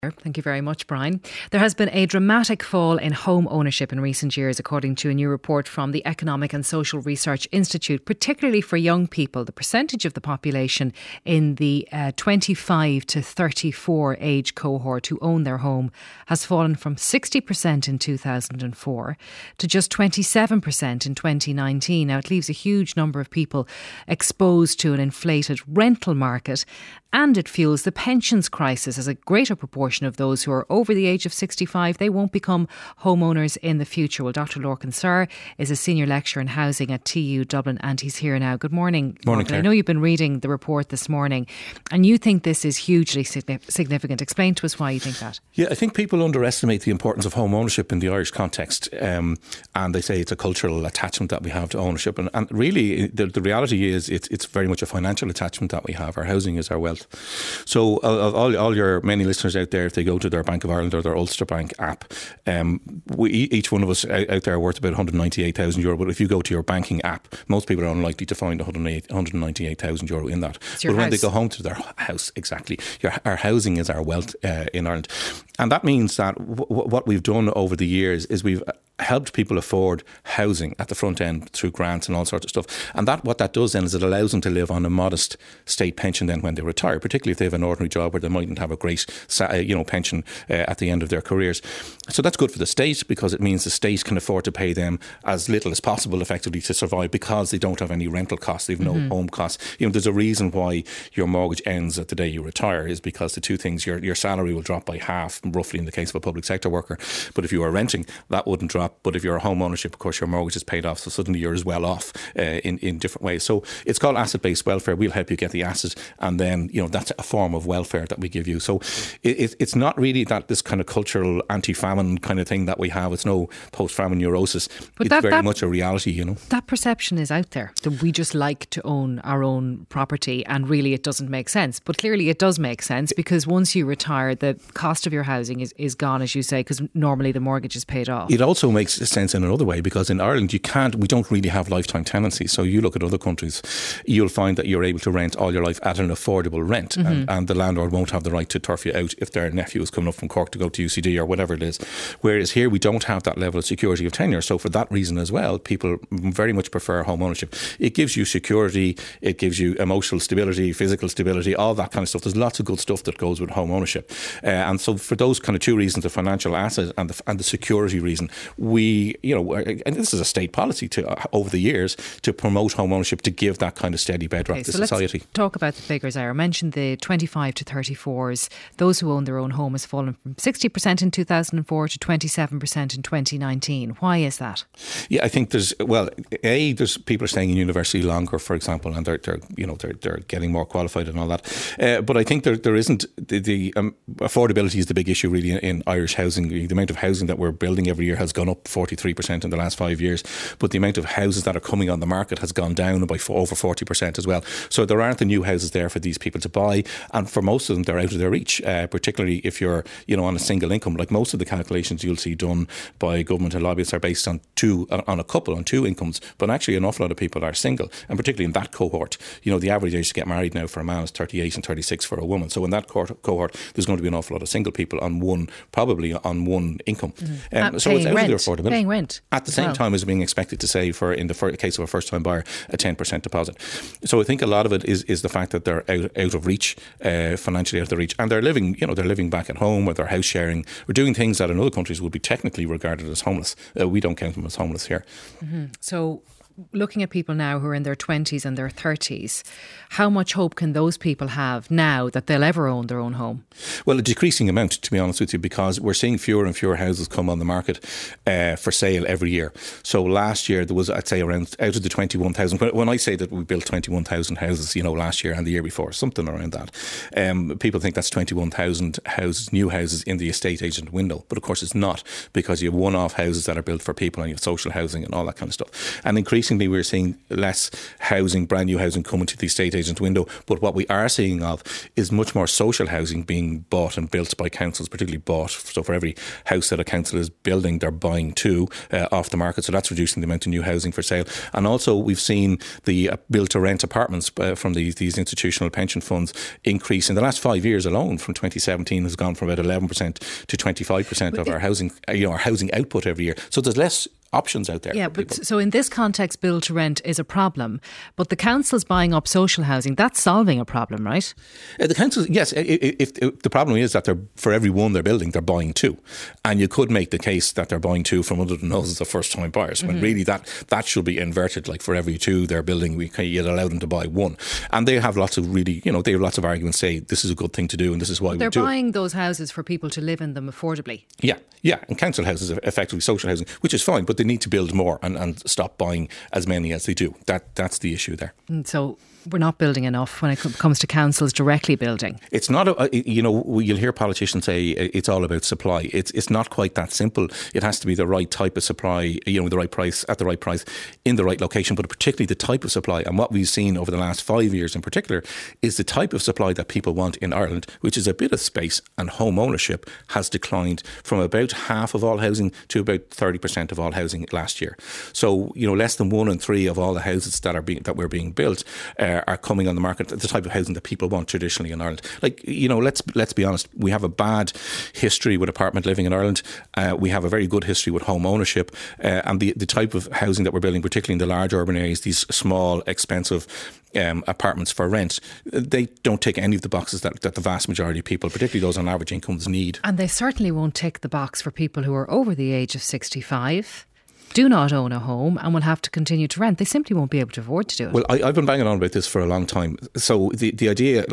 Thank you very much, Brian. There has been a dramatic fall in home ownership in recent years, according to a new report from the Economic and Social Research Institute, particularly for young people. The percentage of the population in the 25 to 34 age cohort who own their home has fallen from 60% in 2004 to just 27% in 2019. Now, it leaves a huge number of people exposed to an inflated rental market, and it fuels the pensions crisis, as a greater proportion of those who are over the age of 65, they won't become homeowners in the future. Well, Dr. Lorcan Sir is a senior lecturer in housing at TU Dublin, and he's here now. Good morning. Morning, Claire. I know you've been reading the report this morning, and you think this is hugely significant. Explain to us why you think that. Yeah, I think people underestimate the importance of home ownership in the Irish context, and they say it's a cultural attachment that we have to ownership. And really, the reality is it's very much a financial attachment that we have. Our housing is our wealth. So all your many listeners out there, if they go to their Bank of Ireland or their Ulster Bank app, each one of us out there are worth about €198,000. But if you go to your banking app, most people are unlikely to find €198,000 in that. But when they go home to their house, exactly, our housing is our wealth in Ireland. And that means that what we've done over the years is we've helped people afford housing at the front end through grants and all sorts of stuff. And what that does then is it allows them to live on a modest state pension then when they retire, particularly if they have an ordinary job where they mightn't have a great pension at the end of their careers. So that's good for the state, because it means the state can afford to pay them as little as possible effectively to survive, because they don't have any rental costs, they've no home costs. There's a reason why your mortgage ends at the day you retire, is because the two things, your salary will drop by half, roughly in the case of a public sector worker. But if you are renting, that wouldn't drop. But if you're a home ownership, of course, your mortgage is paid off. So suddenly you're as well off in different ways. So it's called asset-based welfare. We'll help you get the asset. And then, that's a form of welfare that we give you. So it's not really that this kind of cultural anti-famine kind of thing that we have. It's no post-famine neurosis. But it's very much a reality, That perception is out there, that we just like to own our own property, and really it doesn't make sense. But clearly it does make sense, because once you retire, the cost of your housing is gone, as you say, because normally the mortgage is paid off. It also makes sense in another way, because in Ireland we don't really have lifetime tenancies. So you look at other countries, you'll find that you're able to rent all your life at an affordable rent, and the landlord won't have the right to turf you out if their nephew is coming up from Cork to go to UCD or whatever it is. Whereas here we don't have that level of security of tenure. So for that reason as well, people very much prefer home ownership. It gives you security, it gives you emotional stability, physical stability, all that kind of stuff. There's lots of good stuff that goes with home ownership. And so for those kind of two reasons, the financial asset and the security reason, we, and this is a state policy over the years to promote home ownership, to give that kind of steady bedrock to society. Let's talk about the figures. I mentioned the 25 to 34s. Those who own their own home has fallen from 60% in 2004 to 27% in 2019. Why is that? Yeah, I think there's people are staying in university longer, for example, and they're getting more qualified and all that. But I think there isn't the affordability is the big issue really in Irish housing. The amount of housing that we're building every year has gone up 43% in the last 5 years, but the amount of houses that are coming on the market has gone down by over 40% as well. So there aren't the new houses there for these people to buy, and for most of them they're out of their reach, particularly if you're on a single income. Like most of the calculations you'll see done by government and lobbyists are based on two incomes, but actually an awful lot of people are single, and particularly in that cohort, the average age to get married now for a man is 38 and 36 for a woman. So in that cohort there's going to be an awful lot of single people probably on one income. So it's out of their affordability. Paying rent at the same time as being expected to save, for in the case of a first time buyer, a 10% deposit. So I think a lot of it is the fact that they're out of reach, financially out of their reach, and they're living back at home, or they're house sharing, or doing things that in other countries would be technically regarded as homeless. We don't count them as homeless here. So looking at people now who are in their 20s and their 30s, how much hope can those people have now that they'll ever own their own home? Well, a decreasing amount, to be honest with you, because we're seeing fewer and fewer houses come on the market for sale every year. So last year there was, I'd say, around out of the 21,000. When I say that we built 21,000 houses, last year and the year before, something around that. People think that's 21,000 houses, new houses in the estate agent window, but of course it's not, because you have one-off houses that are built for people, and you have social housing and all that kind of stuff. And increasingly increasingly we're seeing less housing, brand new housing coming to the estate agent window. But what we are seeing of is much more social housing being bought and built by councils, particularly bought. So for every house that a council is building, they're buying two off the market. So that's reducing the amount of new housing for sale. And also we've seen the build-to-rent apartments from these institutional pension funds increase in the last 5 years alone. From 2017 has gone from about 11% to 25% of our housing, our housing output every year. So there's less options out there. Yeah, but so in this context, build to rent is a problem, but the council's buying up social housing, that's solving a problem, right? The council, yes. If the problem is that for every one they're building, they're buying two, and you could make the case that they're buying two from under the noses of first-time buyers. When really that should be inverted. Like for every two they're building, you'd allow them to buy one, and they have lots of they have lots of arguments. Say this is a good thing to do, and this is why we do it. They're buying those houses for people to live in them affordably. Yeah, and council houses are effectively social housing, which is fine, but they need to build more and stop buying as many as they do. That's the issue there. So we're not building enough when it comes to councils directly building. It's not, you'll hear politicians say it's all about supply. It's not quite that simple. It has to be the right type of supply, the right price, at the right price, in the right location, but particularly the type of supply. And what we've seen over the last 5 years in particular is the type of supply that people want in Ireland, which is a bit of space, and home ownership has declined from about half of all housing to about 30% of all housing last year. So, less than 1 in 3 of all the houses that were being built are coming on the market, the type of housing that people want traditionally in Ireland. Let's be honest, we have a bad history with apartment living in Ireland. We have a very good history with home ownership, and the type of housing that we're building, particularly in the large urban areas, these small, expensive apartments for rent, they don't tick any of the boxes that the vast majority of people, particularly those on average incomes, need. And they certainly won't tick the box for people who are over the age of 65, do not own a home and will have to continue to rent. They simply won't be able to afford to do it. Well, I've been banging on about this for a long time. So the idea,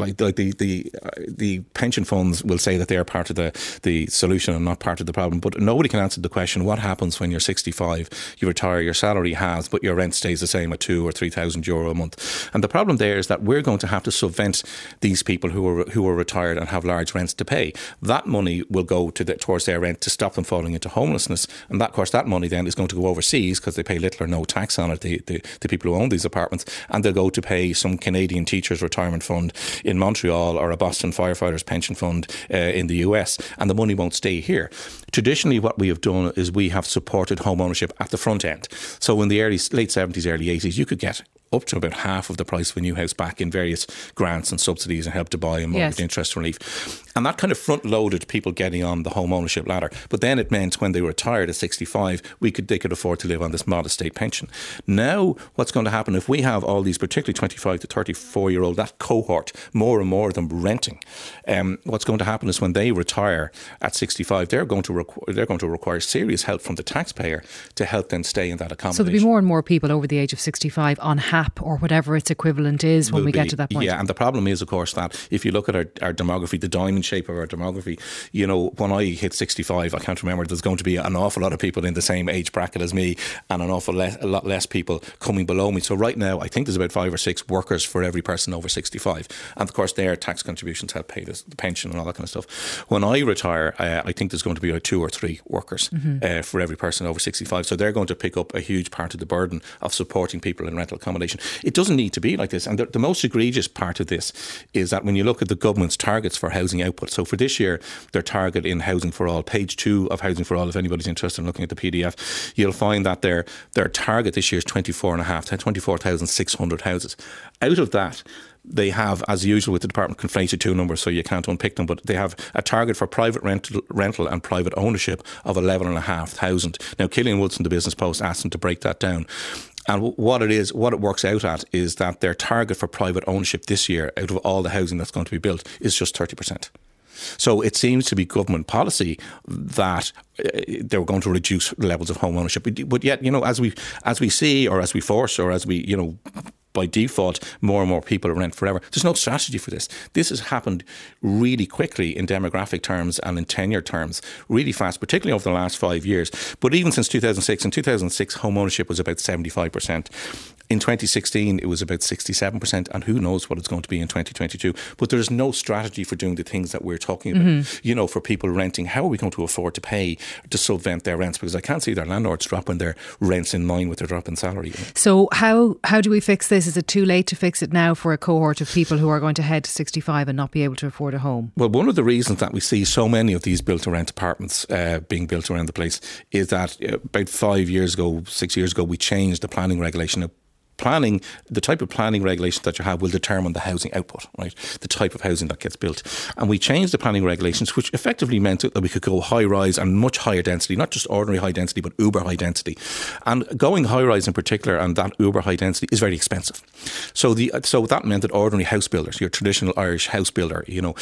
the pension funds will say that they are part of the solution and not part of the problem. But nobody can answer the question: what happens when you're 65, you retire, your salary halves, but your rent stays the same at €2,000 or €3,000 a month? And the problem there is that we're going to have to subvent these people who are retired and have large rents to pay. That money will go towards their rent to stop them falling into homelessness, and that, of course, that money then is going to go overseas because they pay little or no tax on it, the people who own these apartments, and they'll go to pay some Canadian teachers' retirement fund in Montreal or a Boston firefighters' pension fund in the US, and the money won't stay here. Traditionally, what we have done is we have supported home ownership at the front end. So in the late 70s, early 80s, you could get up to about half of the price of a new house back in various grants and subsidies and Help to Buy and mortgage interest relief. And that kind of front-loaded people getting on the home ownership ladder. But then it meant when they retired at 65, they could afford to live on this modest state pension. Now, what's going to happen if we have all these, particularly 25 to 34-year-old, that cohort, more and more of them renting, what's going to happen is when they retire at 65, they're going to require serious help from the taxpayer to help them stay in that accommodation. So there'll be more and more people over the age of 65 on HAP or whatever its equivalent is when we get to that point. Yeah, and the problem is, of course, that if you look at our demography, the diamond shape of our demography, when I hit 65, I can't remember, there's going to be an awful lot of people in the same age bracket as me and a lot less people coming below me. So right now, I think there's about 5 or 6 workers for every person over 65. And of course, their tax contributions help pay the pension and all that kind of stuff. When I retire, I think there's going to be about 2 or 3 workers for every person over 65. So they're going to pick up a huge part of the burden of supporting people in rental accommodation. It doesn't need to be like this. And the most egregious part of this is that when you look at the government's targets for housing output, so for this year, their target in Housing for All, page 2 of Housing for All, if anybody's interested in looking at the PDF, you'll find that their target this year is 24,600 houses. Out of that, they have, as usual with the department, conflated 2 numbers, so you can't unpick them, but they have a target for private rental and private ownership of 11,500. Now, Killian Woodson, the Business Post, asked them to break that down. And what it works out at is that their target for private ownership this year, out of all the housing that's going to be built, is just 30%. So it seems to be government policy that they're going to reduce levels of home ownership. But yet, as we see, or as we force, or as we, by default, more and more people rent forever. There's no strategy for this. This has happened really quickly in demographic terms and in tenure terms, really fast, particularly over the last 5 years. But even since 2006, in 2006, home ownership was about 75%. In 2016, it was about 67%, and who knows what it's going to be in 2022. But there's no strategy for doing the things that we're talking about. You know, for people renting, how are we going to afford to pay to subvent their rents? Because I can't see their landlords dropping their rents in line with their drop in salary. So how do we fix this? Is it too late to fix it now for a cohort of people who are going to head to 65 and not be able to afford a home? Well, one of the reasons that we see so many of these built-to-rent apartments being built around the place is that about 6 years ago, we changed the planning regulation. Planning, the type of planning regulations that you have will determine the housing output, right? The type of housing that gets built. And we changed the planning regulations, which effectively meant that we could go high rise and much higher density, not just ordinary high density, but uber high density. And going high rise in particular, and that uber high density, is very expensive. So that meant that ordinary house builders, your traditional Irish house builder,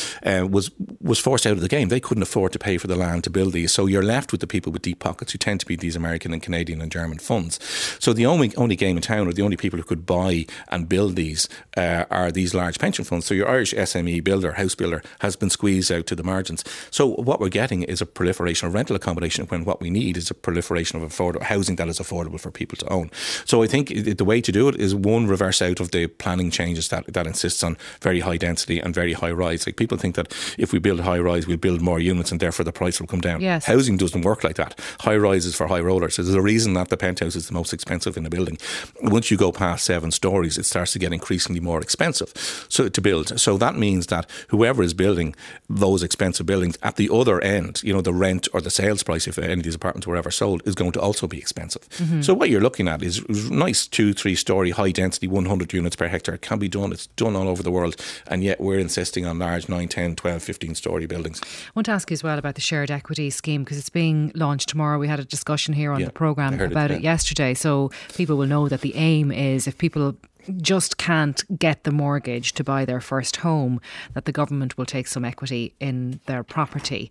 was forced out of the game. They couldn't afford to pay for the land to build these. So you're left with the people with deep pockets, who tend to be these American and Canadian and German funds. So the only game in town, or the only people who could buy and build these are these large pension funds. So your Irish SME builder, house builder, has been squeezed out to the margins. So what we're getting is a proliferation of rental accommodation, when what we need is a proliferation of affordable housing that is affordable for people to own. So I think the way to do it is, one, reverse out of the planning changes that insists on very high density and very high rise. Like, people think that if we build high rise, we'll build more units and therefore the price will come down. Yes. Housing doesn't work like that. High rise is for high rollers. So there's a reason that the penthouse is the most expensive in the building. Once you go past 7 stories, it starts to get increasingly more expensive to build. So that means that whoever is building those expensive buildings, at the other end, the rent or the sales price, if any of these apartments were ever sold, is going to also be expensive. So what you're looking at is nice 2-3 story high density, 100 units per hectare. It can be done. It's done all over the world. And yet we're insisting on large 9, 10, 12, 15 story buildings. I want to ask you as well about the shared equity scheme, because it's being launched tomorrow. We had a discussion here on the programme about it yesterday. So people will know that the aim is, if people just can't get the mortgage to buy their first home, that the government will take some equity in their property.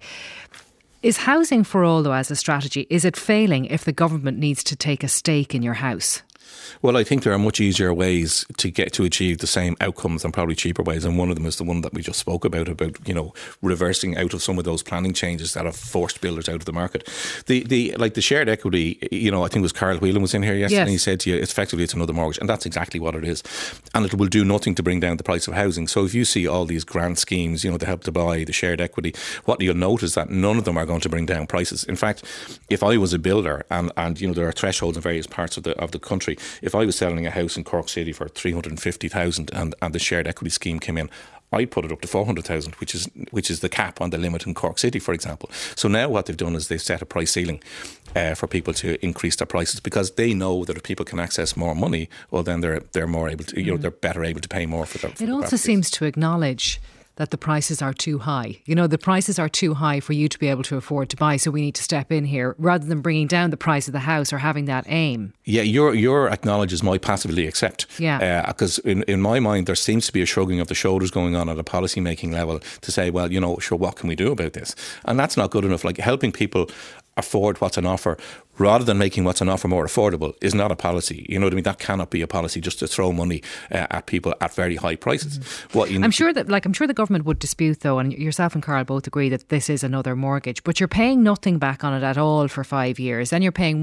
Is Housing for All, though, as a strategy, is it failing if the government needs to take a stake in your house? Well, I think there are much easier ways to achieve the same outcomes, and probably cheaper ways. And one of them is the one that we just spoke about reversing out of some of those planning changes that have forced builders out of the market. The shared equity, I think it was Carl Whelan was in here yesterday, and he said to you, it's another mortgage. And that's exactly what it is. And it will do nothing to bring down the price of housing. So if you see all these grant schemes, the Help to Buy, the shared equity, what you'll notice that none of them are going to bring down prices. In fact, if I was a builder, and there are thresholds in various parts of the country, if I was selling a house in Cork City for 350,000 and the shared equity scheme came in, I'd put it up to 400,000, which is the cap on the limit in Cork City, for example. So now what they've done is they've set a price ceiling for people to increase their prices, because they know that if people can access more money, well, then they're more able to, they're better able to pay more for their. It also seems to acknowledge that the prices are too high. The prices are too high for you to be able to afford to buy, so we need to step in here, rather than bringing down the price of the house or having that aim. Yeah, your acknowledges my passively accept. Yeah. Because in my mind, there seems to be a shrugging of the shoulders going on at a policy making level to say, well, sure, what can we do about this? And that's not good enough. Like, helping people afford what's on offer rather than making what's on offer more affordable is not a policy. You know what I mean? That cannot be a policy, just to throw money at people at very high prices. I'm sure the government would dispute, though, and yourself and Carl both agree that this is another mortgage, but you're paying nothing back on it at all for 5 years. Then you're paying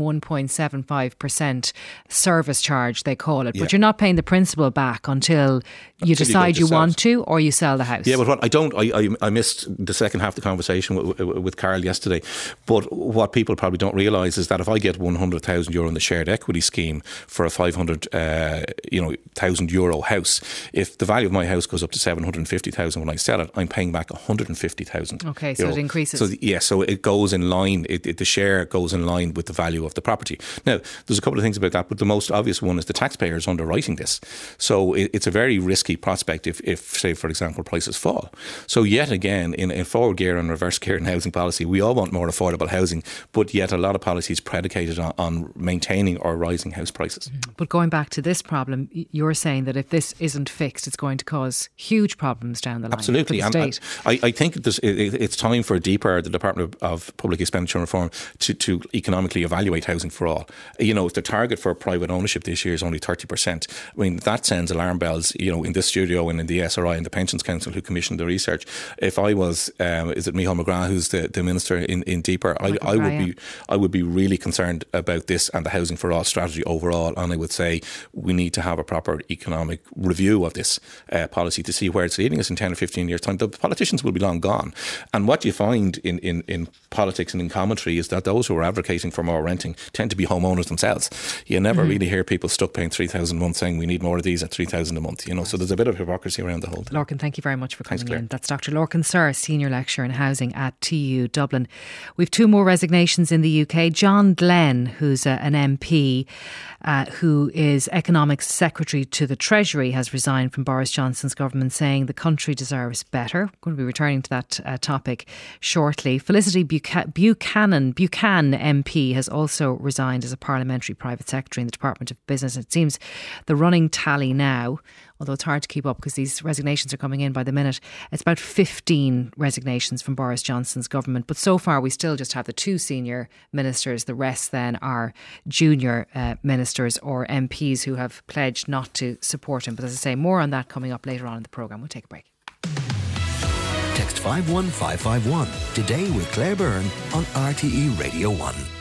1.75% service charge, they call it, but you're not paying the principal back until you decide you want to, or you sell the house. Yeah, but I missed the second half of the conversation with Carl yesterday. But what people probably don't realise is that if I get €100,000 in the shared equity scheme for a €500,000 house, if the value of my house goes up to €750,000 when I sell it, I'm paying back €150,000. Okay, so it increases. So it goes in line. The share goes in line with the value of the property. Now, there's a couple of things about that, but the most obvious one is the taxpayers underwriting this. So it's a very risky prospect if, say, for example, prices fall. So yet again, in forward gear and reverse gear in housing policy, we all want more affordable housing, but yet a lot of policies predicated on maintaining or rising house prices. But going back to this problem, you're saying that if this isn't fixed, it's going to cause huge problems down the line. Absolutely. For the state. I think it's time for the Department of Public Expenditure and Reform to economically evaluate housing for all. If the target for private ownership this year is only 30%, I mean, that sends alarm bells, in this studio and in the SRI and the Pensions Council who commissioned the research. If I was, is it Micheál McGrath who's the minister in DPER, I would be really concerned about this and the Housing for All strategy overall, and I would say we need to have a proper economic review of this policy to see where it's leading us in 10 or 15 years' time. The politicians will be long gone, and what you find in politics and in commentary is that those who are advocating for more renting tend to be homeowners themselves. You never really hear people stuck paying $3,000 a month saying we need more of these at $3,000 a month. So there's a bit of hypocrisy around the whole thing. Lorcan, thank you very much for coming in. That's Dr. Lorcan Sir, Senior Lecturer in Housing at TU Dublin. We've two more resignations in the UK. John Glenn, who's an MP, who is Economics Secretary to the Treasury, has resigned from Boris Johnson's government, saying the country deserves better. We're going to be returning to that topic shortly. Felicity Buchanan MP has also resigned as a Parliamentary Private Secretary in the Department of Business. It seems the running tally now, although it's hard to keep up because these resignations are coming in by the minute, it's about 15 resignations from Boris Johnson's government. But so far we still just have the two senior ministers. The rest then are junior ministers or MPs who have pledged not to support him. But as I say, more on that coming up later on in the programme. We'll take a break. Text 51551 today with Claire Byrne on RTE Radio 1.